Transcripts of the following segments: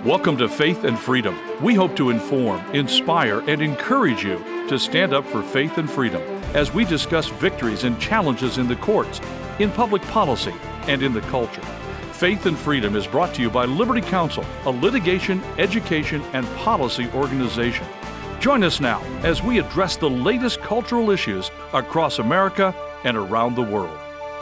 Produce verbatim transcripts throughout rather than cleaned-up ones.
Welcome to Faith and Freedom. We hope to inform, inspire, and encourage you to stand up for faith and freedom as we discuss victories and challenges in the courts, in public policy, and in the culture. Faith and Freedom is brought to you by Liberty Counsel, a litigation, education, and policy organization. Join us now as we address the latest cultural issues across America and around the world.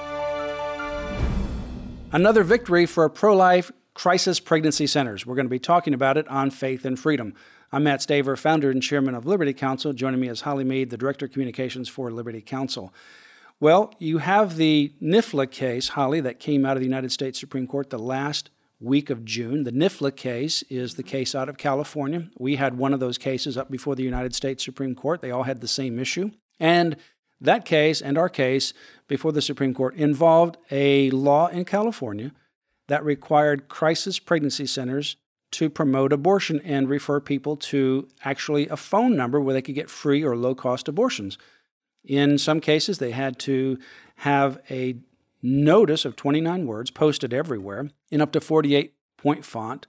Another victory for pro-life crisis pregnancy centers. We're going to be talking about it on Faith and Freedom. I'm Matt Staver, founder and chairman of Liberty Counsel. Joining me is Holly Mead, the director of communications for Liberty Counsel. Well, you have the NIFLA case, Holly, that came out of the United States Supreme Court the last week of June. The NIFLA case is the case out of California. We had one of those cases up before the United States Supreme Court. They all had the same issue. And that case and our case before the Supreme Court involved a law in California that required crisis pregnancy centers to promote abortion and refer people to actually a phone number where they could get free or low-cost abortions. In some cases, they had to have a notice of twenty-nine words posted everywhere in up to forty-eight point font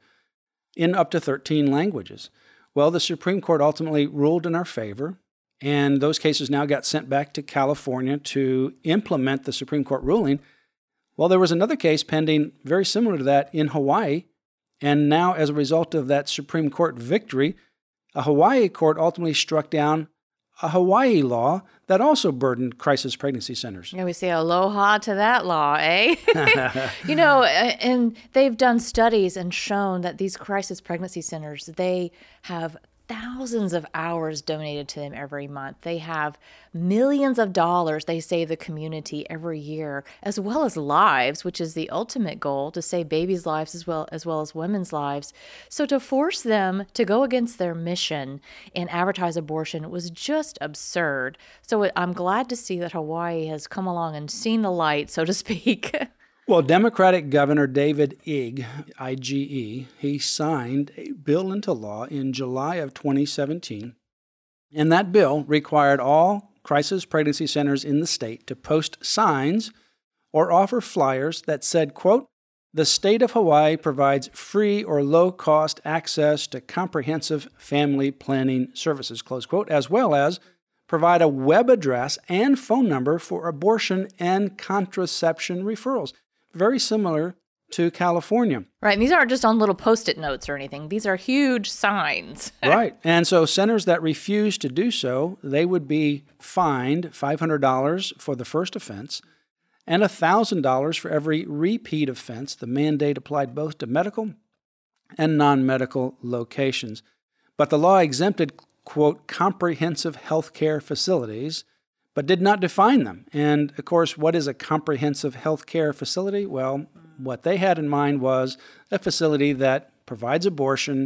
in up to thirteen languages. Well, the Supreme Court ultimately ruled in our favor, and those cases now got sent back to California to implement the Supreme Court ruling. Well, there was another case pending very similar to that in Hawaii, and now as a result of that Supreme Court victory, a Hawaii court ultimately struck down a Hawaii law that also burdened crisis pregnancy centers. Yeah, we say aloha to that law, eh? You know, and they've done studies and shown that these crisis pregnancy centers, they have thousands of hours donated to them every month. They have millions of dollars they save the community every year, as well as lives, which is the ultimate goal, to save babies' lives as well as well as women's lives. So to force them to go against their mission and advertise abortion was just absurd. So I'm glad to see that Hawaii has come along and seen the light, so to speak. Well, Democratic Governor David Ige, I G E, he signed a bill into law in July of twenty seventeen, and that bill required all crisis pregnancy centers in the state to post signs or offer flyers that said, quote, "The state of Hawaii provides free or low-cost access to comprehensive family planning services," close quote, as well as provide a web address and phone number for abortion and contraception referrals. Very similar to California. Right, and these aren't just on little Post-it notes or anything. These are huge signs. Right, and so centers that refuse to do so, they would be fined five hundred dollars for the first offense and one thousand dollars for every repeat offense. The mandate applied both to medical and non-medical locations. But the law exempted, quote, comprehensive health care facilities, but did not define them. And, of course, what is a comprehensive health care facility? Well, what they had in mind was a facility that provides abortion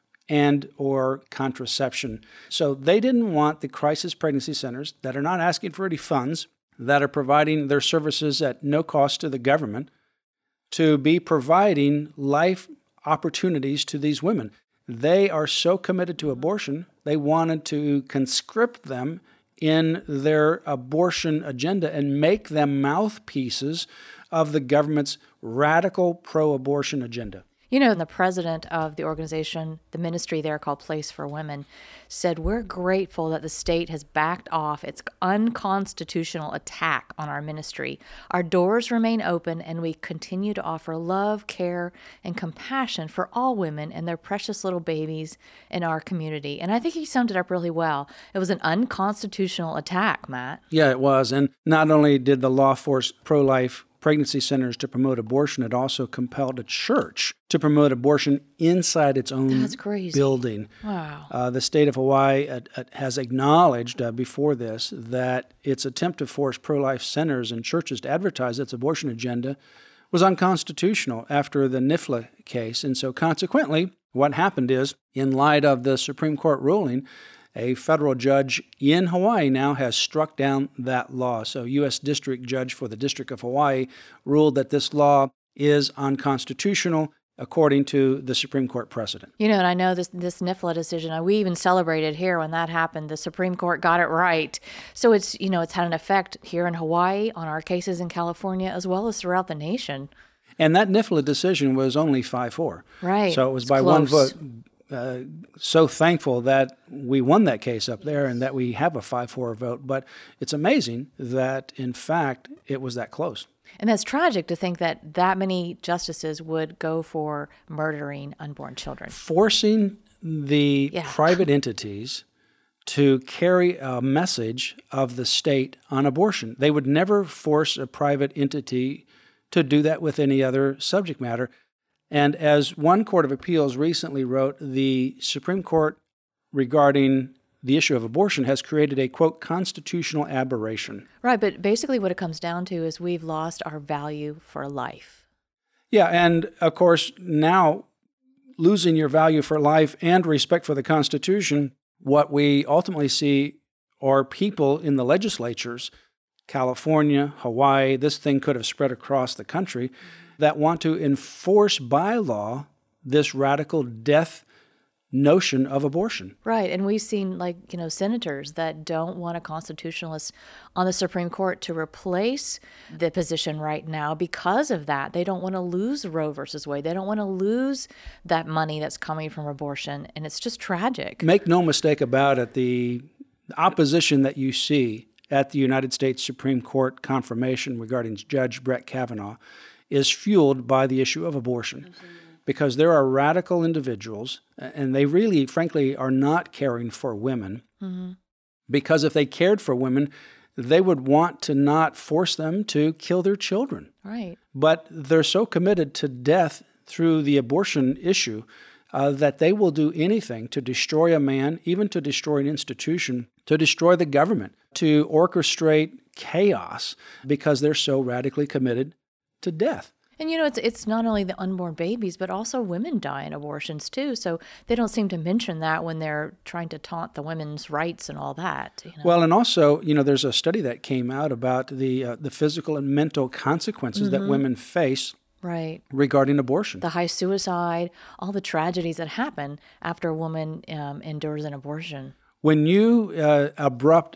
and or contraception. So they didn't want the crisis pregnancy centers that are not asking for any funds, that are providing their services at no cost to the government, to be providing life opportunities to these women. They are so committed to abortion, they wanted to conscript them in their abortion agenda and make them mouthpieces of the government's radical pro-abortion agenda. You know, the president of the organization, the ministry there called Place for Women, said, "We're grateful that the state has backed off its unconstitutional attack on our ministry. Our doors remain open and we continue to offer love, care, and compassion for all women and their precious little babies in our community." And I think he summed it up really well. It was an unconstitutional attack, Matt. Yeah, it was. And not only did the law force pro-life pregnancy centers to promote abortion, it also compelled a church to promote abortion inside its own That's crazy. building. Wow. Uh, the state of Hawaii uh, uh, has acknowledged uh, before this that its attempt to force pro-life centers and churches to advertise its abortion agenda was unconstitutional after the NIFLA case. And so consequently, what happened is, in light of the Supreme Court ruling, a federal judge in Hawaii now has struck down that law. So U S District Judge for the District of Hawaii ruled that this law is unconstitutional according to the Supreme Court precedent. You know, and I know this this NIFLA decision, we even celebrated here when that happened. The Supreme Court got it right. So it's, you know, it's had an effect here in Hawaii on our cases in California as well as throughout the nation. And that N F L A decision was only five four. Right. So it was It's by one close. vote. Uh, so thankful that we won that case up there and that we have a five four vote. But it's amazing that, in fact, it was that close. And that's tragic to think that that many justices would go for murdering unborn children. Forcing the Yeah. private entities to carry a message of the state on abortion. They would never force a private entity to do that with any other subject matter. And as one court of appeals recently wrote, the Supreme Court regarding the issue of abortion has created a, quote, constitutional aberration. Right, but basically what it comes down to is we've lost our value for life. Yeah, and of course, now losing your value for life and respect for the Constitution, what we ultimately see are people in the legislatures, California, Hawaii, this thing could have spread across the country, that want to enforce by law this radical death notion of abortion. Right, and we've seen, like, you know, senators that don't want a constitutionalist on the Supreme Court to replace the position right now because of that. They don't want to lose Roe versus Wade. They don't want to lose that money that's coming from abortion, and it's just tragic. Make no mistake about it, the opposition that you see at the United States Supreme Court confirmation regarding Judge Brett Kavanaugh is fueled by the issue of abortion. Mm-hmm. Because there are radical individuals, and they really, frankly, are not caring for women. Mm-hmm. Because if they cared for women, they would want to not force them to kill their children. Right. But they're so committed to death through the abortion issue uh, that they will do anything to destroy a man, even to destroy an institution, to destroy the government, to orchestrate chaos, because they're so radically committed to death. And, you know, it's it's not only the unborn babies, but also women die in abortions, too. So they don't seem to mention that when they're trying to taunt the women's rights and all that. You know? Well, and also, you know, there's a study that came out about the uh, the physical and mental consequences mm-hmm. that women face right. regarding abortion. The high suicide, all the tragedies that happen after a woman um, endures an abortion. When you uh, abrupt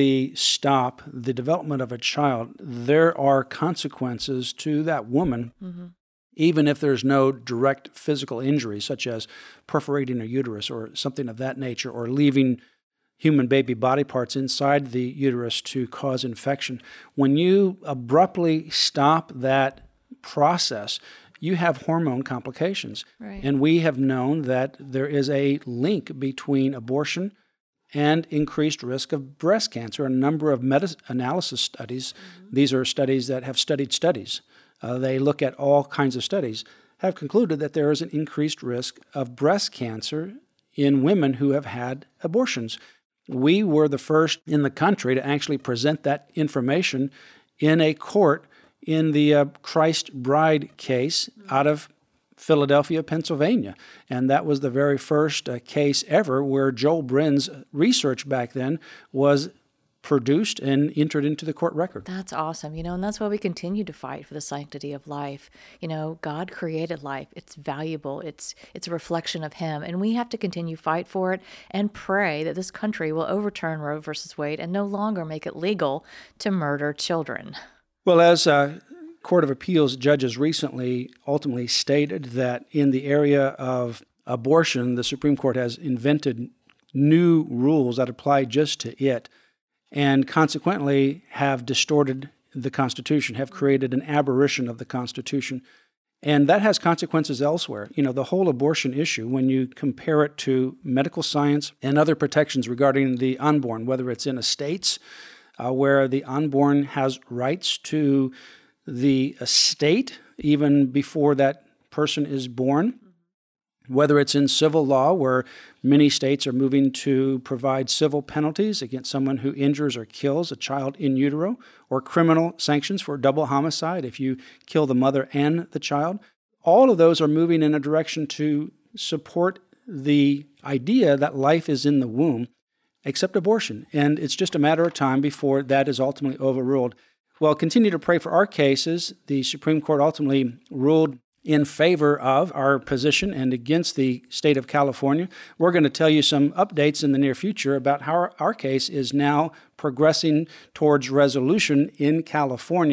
stop the development of a child, there are consequences to that woman, mm-hmm. even if there's no direct physical injury, such as perforating a uterus or something of that nature, or leaving human baby body parts inside the uterus to cause infection. When you abruptly stop that process, you have hormone complications. Right. And we have known that there is a link between abortion and increased risk of breast cancer. A number of meta-analysis studies, mm-hmm. these are studies that have studied studies, uh, they look at all kinds of studies, have concluded that there is an increased risk of breast cancer in women who have had abortions. We were the first in the country to actually present that information in a court in the uh, Christ Bride case mm-hmm. out of Philadelphia, Pennsylvania. And that was the very first uh, case ever where Joel Brin's research back then was produced and entered into the court record. That's awesome. You know, and that's why we continue to fight for the sanctity of life. You know, God created life. It's valuable. It's it's a reflection of Him. And we have to continue to fight for it and pray that this country will overturn Roe versus Wade and no longer make it legal to murder children. Well, as uh, Court of Appeals judges recently ultimately stated that in the area of abortion, the Supreme Court has invented new rules that apply just to it and consequently have distorted the Constitution, have created an aberration of the Constitution. And that has consequences elsewhere. You know, the whole abortion issue, when you compare it to medical science and other protections regarding the unborn, whether it's in estates uh, where the unborn has rights to the estate even before that person is born, whether it's in civil law where many states are moving to provide civil penalties against someone who injures or kills a child in utero, or criminal sanctions for double homicide if you kill the mother and the child. All of those are moving in a direction to support the idea that life is in the womb, except abortion. And it's just a matter of time before that is ultimately overruled. Well, continue to pray for our cases. The Supreme Court ultimately ruled in favor of our position and against the state of California. We're going to tell you some updates in the near future about how our, our case is now progressing towards resolution in California.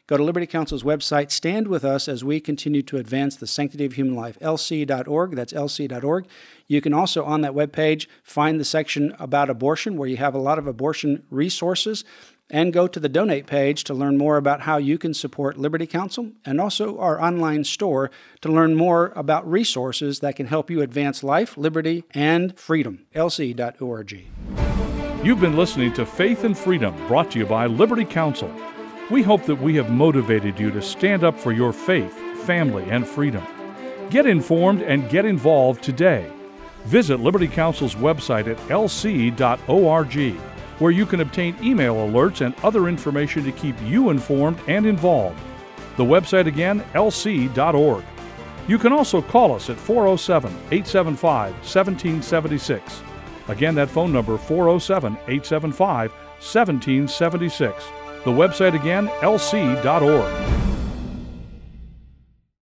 Go to Liberty Counsel's website. Stand with us as we continue to advance the sanctity of human life. L C dot org. That's L C dot org. You can also, on that webpage, find the section about abortion, where you have a lot of abortion resources. And go to the donate page to learn more about how you can support Liberty Counsel, and also our online store to learn more about resources that can help you advance life, liberty, and freedom. L C dot org. You've been listening to Faith and Freedom, brought to you by Liberty Counsel. We hope that we have motivated you to stand up for your faith, family, and freedom. Get informed and get involved today. Visit Liberty Counsel's website at L C dot org. where you can obtain email alerts and other information to keep you informed and involved. The website again, L C dot org. You can also call us at four oh seven, eight seven five, one seven seven six. Again, that phone number, four oh seven, eight seven five, one seven seven six. The website again, L C dot org.